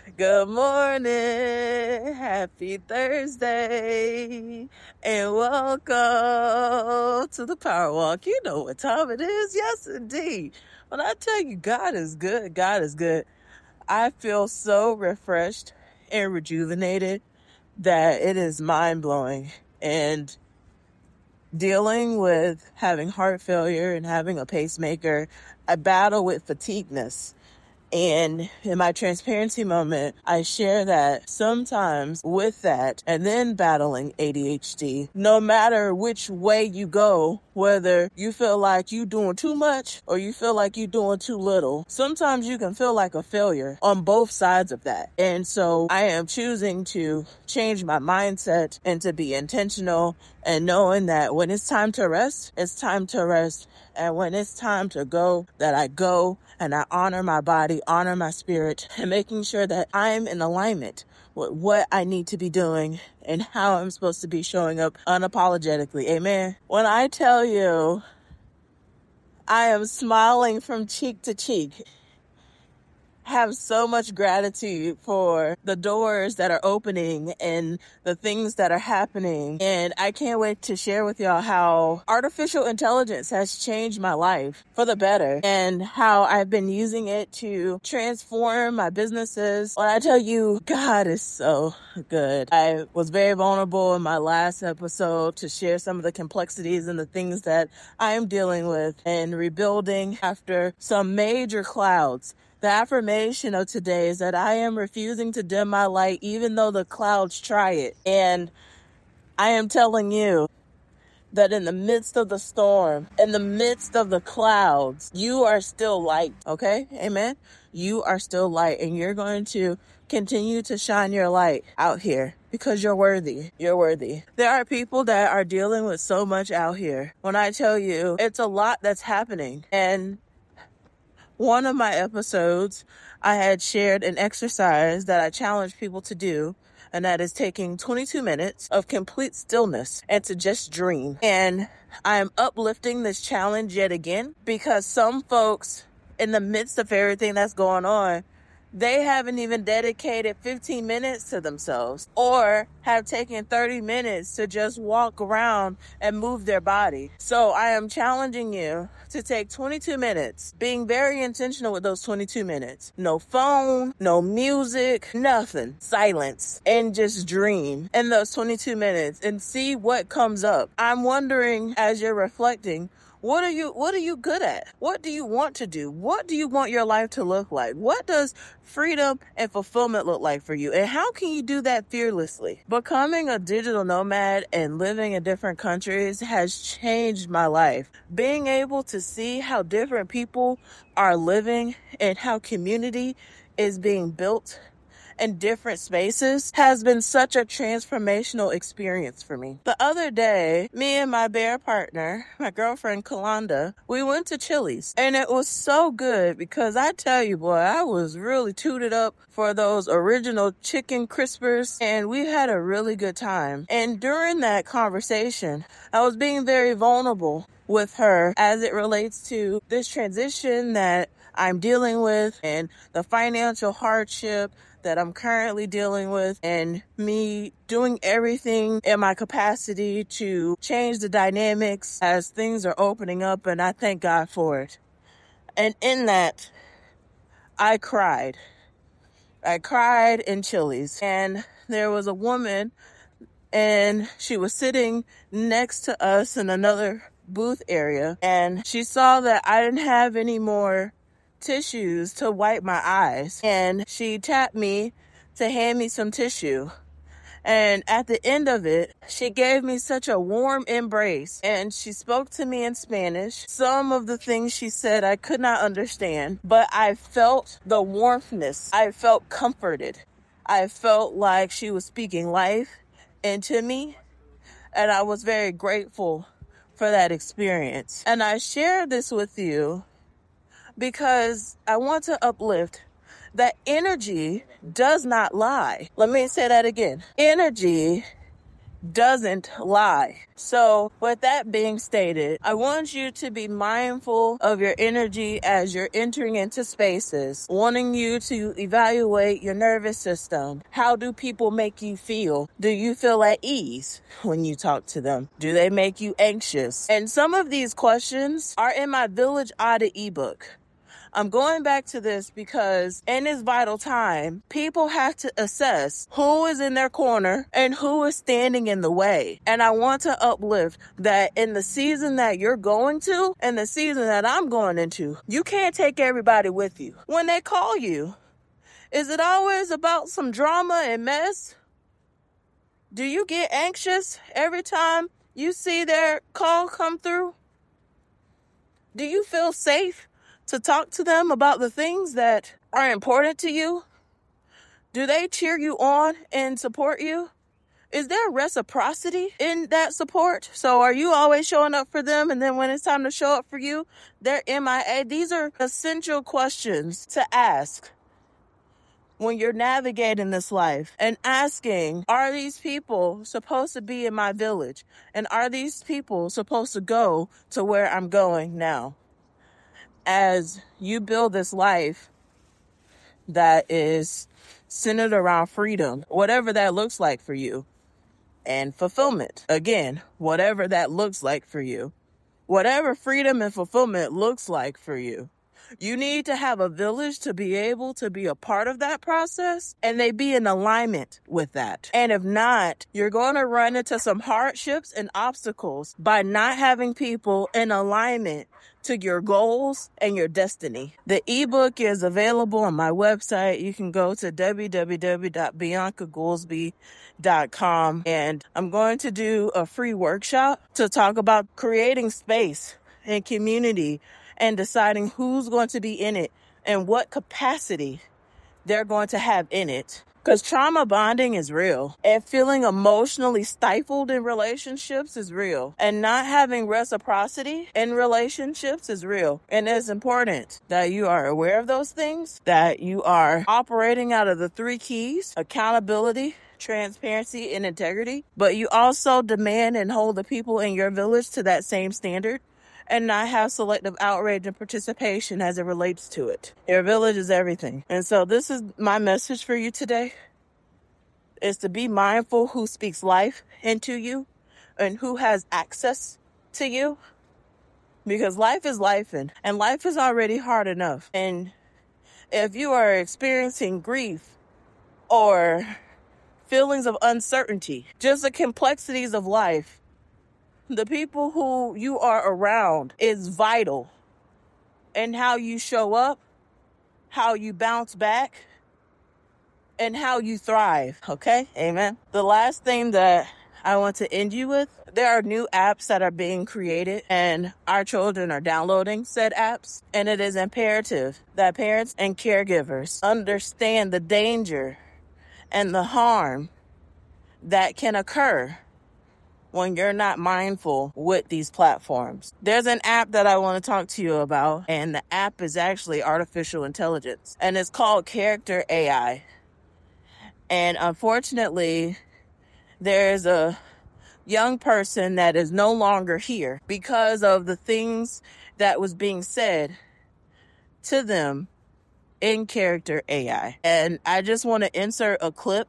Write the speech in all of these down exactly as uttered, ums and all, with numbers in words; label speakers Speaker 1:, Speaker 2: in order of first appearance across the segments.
Speaker 1: Good morning, happy Thursday, and welcome to the Power Walk. You know what time it is. Yes, indeed. When I tell you God is good, God is good, I feel so refreshed and rejuvenated that it is mind-blowing. And dealing with having heart failure and having a pacemaker, I battle with fatigueness. And in my transparency moment, I share that sometimes with that and then battling A D H D, no matter which way you go, whether you feel like you doing too much or you feel like you doing too little, sometimes you can feel like a failure on both sides of that. And so I am choosing to change my mindset and to be intentional and knowing that when it's time to rest, it's time to rest. And when it's time to go, that I go and I honor my body, honor my spirit, and making sure that I'm in alignment with what I need to be doing and how I'm supposed to be showing up unapologetically. Amen. When I tell you I am smiling from cheek to cheek, have so much gratitude for the doors that are opening and the things that are happening. And I can't wait to share with y'all how artificial intelligence has changed my life for the better and how I've been using it to transform my businesses. When I tell you, God is so good. I was very vulnerable in my last episode to share some of the complexities and the things that I am dealing with and rebuilding after some major clouds. The affirmation of today is that I am refusing to dim my light even though the clouds try it. And I am telling you that in the midst of the storm, in the midst of the clouds, you are still light, okay? Amen? You are still light, and you're going to continue to shine your light out here because you're worthy. You're worthy. There are people that are dealing with so much out here. When I tell you, it's a lot that's happening, and one of my episodes, I had shared an exercise that I challenged people to do, and that is taking twenty-two minutes of complete stillness and to just dream. And I am uplifting this challenge yet again because some folks, in the midst of everything that's going on, they haven't even dedicated fifteen minutes to themselves or have taken thirty minutes to just walk around and move their body. So I am challenging you to take twenty-two minutes, being very intentional with those twenty-two minutes. No phone, no music, nothing. Silence. And just dream in those twenty-two minutes and see what comes up. I'm wondering, as you're reflecting, What are you, what are you good at? What do you want to do? What do you want your life to look like? What does freedom and fulfillment look like for you? And how can you do that fearlessly? Becoming a digital nomad and living in different countries has changed my life. Being able to see how different people are living and how community is being built in different spaces has been such a transformational experience for me. The other day, me and my bear partner, my girlfriend Kalanda, we went to Chili's, and it was so good because I tell you, boy, I was really tooted up for those original chicken crispers, and we had a really good time. And during that conversation, I was being very vulnerable with her as it relates to this transition that I'm dealing with and the financial hardship that I'm currently dealing with, and me doing everything in my capacity to change the dynamics as things are opening up, and I thank God for it. And in that, I cried. I cried in Chili's, and there was a woman, and she was sitting next to us in another booth area, and she saw that I didn't have any more tissues to wipe my eyes, and she tapped me to hand me some tissue. And at the end of it, she gave me such a warm embrace, and she spoke to me in Spanish. Some of the things she said I could not understand, but I felt the warmthness. I felt comforted. I felt like she was speaking life into me, and I was very grateful for that experience. And I share this with you because I want to uplift that energy does not lie. Let me say that again. Energy doesn't lie. So with that being stated, I want you to be mindful of your energy as you're entering into spaces, wanting you to evaluate your nervous system. How do people make you feel? Do you feel at ease when you talk to them? Do they make you anxious? And some of these questions are in my Village Audit ebook. I'm going back to this because in this vital time, people have to assess who is in their corner and who is standing in the way. And I want to uplift that in the season that you're going to and the season that I'm going into, you can't take everybody with you. When they call you, is it always about some drama and mess? Do you get anxious every time you see their call come through? Do you feel safe to talk to them about the things that are important to you? Do they cheer you on and support you? Is there reciprocity in that support? So are you always showing up for them, and then when it's time to show up for you, they're M I A? These are essential questions to ask when you're navigating this life and asking, are these people supposed to be in my village? And are these people supposed to go to where I'm going now? As you build this life that is centered around freedom, whatever that looks like for you, and fulfillment. Again, whatever that looks like for you, whatever freedom and fulfillment looks like for you, you need to have a village to be able to be a part of that process, and they be in alignment with that. And if not, you're going to run into some hardships and obstacles by not having people in alignment to your goals and your destiny. The ebook is available on my website. You can go to w w w dot bianca goolsby dot com, and I'm going to do a free workshop to talk about creating space and community and deciding who's going to be in it and what capacity they're going to have in it. Because trauma bonding is real, and feeling emotionally stifled in relationships is real, and not having reciprocity in relationships is real. And it's important that you are aware of those things, that you are operating out of the three keys: accountability, transparency, and integrity. But you also demand and hold the people in your village to that same standard, and not have selective outrage and participation as it relates to it. Your village is everything. And so this is my message for you today, is to be mindful who speaks life into you and who has access to you, because life is life, and, and life is already hard enough. And if you are experiencing grief or feelings of uncertainty, just the complexities of life, the people who you are around is vital in how you show up, how you bounce back, and how you thrive. Okay? Amen. The last thing that I want to end you with, there are new apps that are being created, and our children are downloading said apps. And it is imperative that parents and caregivers understand the danger and the harm that can occur when you're not mindful with these platforms. There's an app that I want to talk to you about, and the app is actually artificial intelligence, and it's called Character A I. And unfortunately, there's a young person that is no longer here because of the things that was being said to them in Character A I. And I just want to insert a clip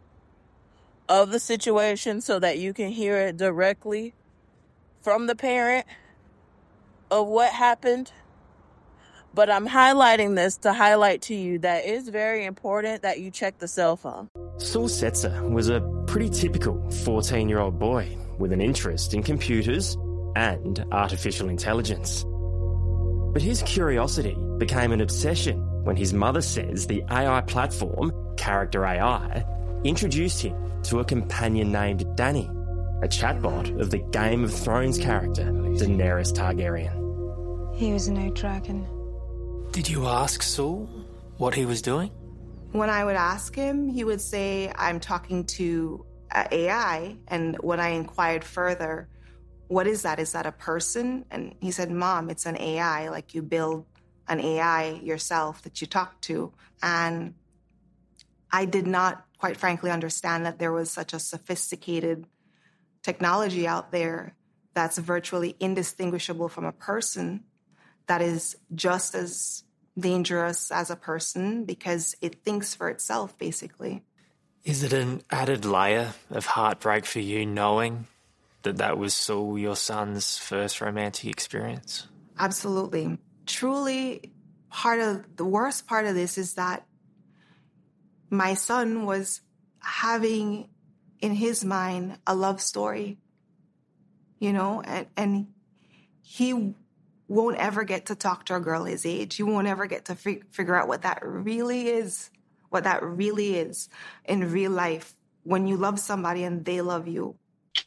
Speaker 1: of the situation so that you can hear it directly from the parent of what happened. But I'm highlighting this to highlight to you that it's very important that you check the cell phone.
Speaker 2: Saul Setzer was a pretty typical fourteen-year-old boy with an interest in computers and artificial intelligence. But his curiosity became an obsession when his mother says the A I platform, Character A I, introduced him to a companion named Dany, a chatbot of the Game of Thrones character Daenerys Targaryen.
Speaker 3: He was no dragon.
Speaker 4: Did you ask Saul what he was doing?
Speaker 5: When I would ask him, he would say, I'm talking to uh, A I. And when I inquired further, what is that? Is that a person? And he said, Mom, it's an A I. Like, you build an A I yourself that you talk to. And I did not, quite frankly, understand that there was such a sophisticated technology out there that's virtually indistinguishable from a person, that is just as dangerous as a person because it thinks for itself, basically.
Speaker 4: Is it an added layer of heartbreak for you knowing that that was Saul, your son's first romantic experience?
Speaker 5: Absolutely. Truly, part of the worst part of this is that my son was having in his mind a love story, you know, and, and he won't ever get to talk to a girl his age. He won't ever get to fig- figure out what that really is, what that really is in real life when you love somebody and they love you.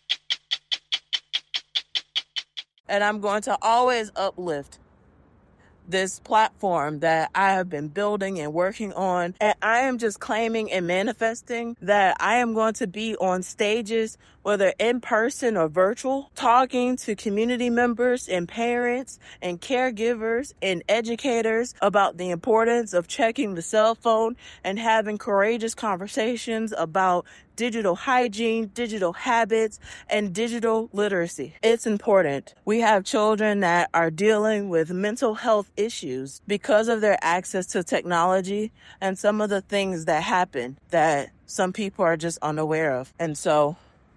Speaker 1: And I'm going to always uplift this platform that I have been building and working on. And I am just claiming and manifesting that I am going to be on stages, whether in person or virtual, talking to community members and parents and caregivers and educators about the importance of checking the cell phone and having courageous conversations about digital hygiene, digital habits, and digital literacy. It's important. We have children that are dealing with mental health issues because of their access to technology and some of the things that happen that some people are just unaware of. And so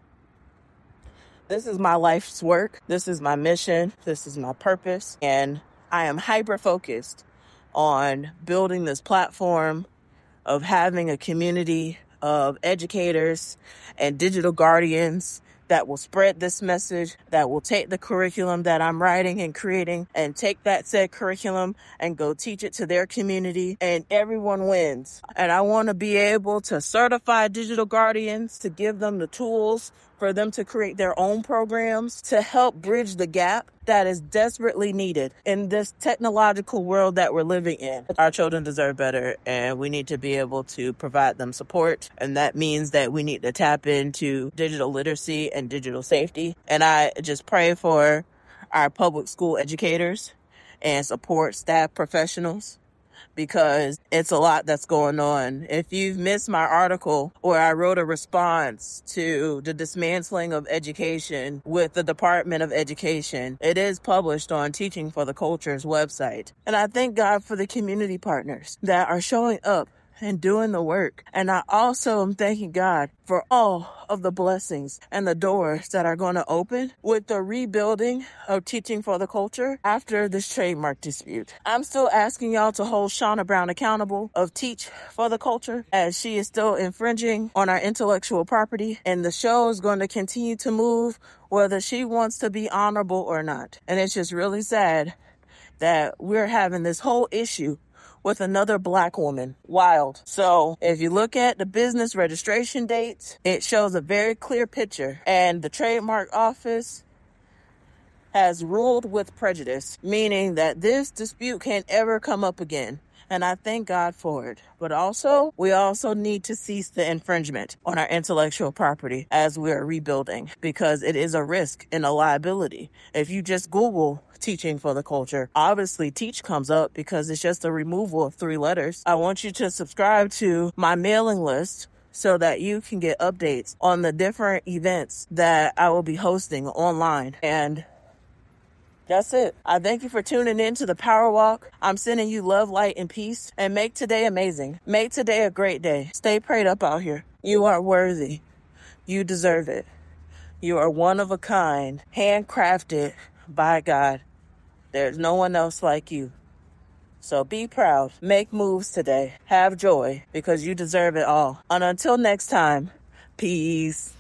Speaker 1: this is my life's work. This is my mission. This is my purpose. And I am hyper-focused on building this platform of having a community of educators and digital guardians that will spread this message, that will take the curriculum that I'm writing and creating and take that said curriculum and go teach it to their community, and everyone wins. And I want to be able to certify digital guardians, to give them the tools for them to create their own programs to help bridge the gap that is desperately needed in this technological world that we're living in. Our children deserve better, and we need to be able to provide them support. And that means that we need to tap into digital literacy and digital safety. And I just pray for our public school educators and support staff professionals, because it's a lot that's going on. If you've missed my article where I wrote a response to the dismantling of education with the Department of Education, it is published on Teaching for the Culture's website. And I thank God for the community partners that are showing up and doing the work. And I also am thanking God for all of the blessings and the doors that are going to open with the rebuilding of Teaching for the Culture after this trademark dispute. I'm still asking y'all to hold Shauna Brown accountable of Teach for the Culture, as she is still infringing on our intellectual property. And the show is going to continue to move whether she wants to be honorable or not. And it's just really sad that we're having this whole issue with another Black woman. Wild. So if you look at the business registration dates, it shows a very clear picture. And the trademark office has ruled with prejudice, meaning that this dispute can't ever come up again. And I thank God for it. But also, we also need to cease the infringement on our intellectual property as we are rebuilding, because it is a risk and a liability. If you just Google Teaching for the Culture, obviously Teach comes up because it's just a removal of three letters. I want you to subscribe to my mailing list so that you can get updates on the different events that I will be hosting online. And that's it. I thank you for tuning in to the Power Walk. I'm sending you love, light, and peace. And make today amazing. Make today a great day. Stay prayed up out here. You are worthy. You deserve it. You are one of a kind, handcrafted by God. There's no one else like you. So be proud. Make moves today. Have joy, because you deserve it all. And until next time, peace.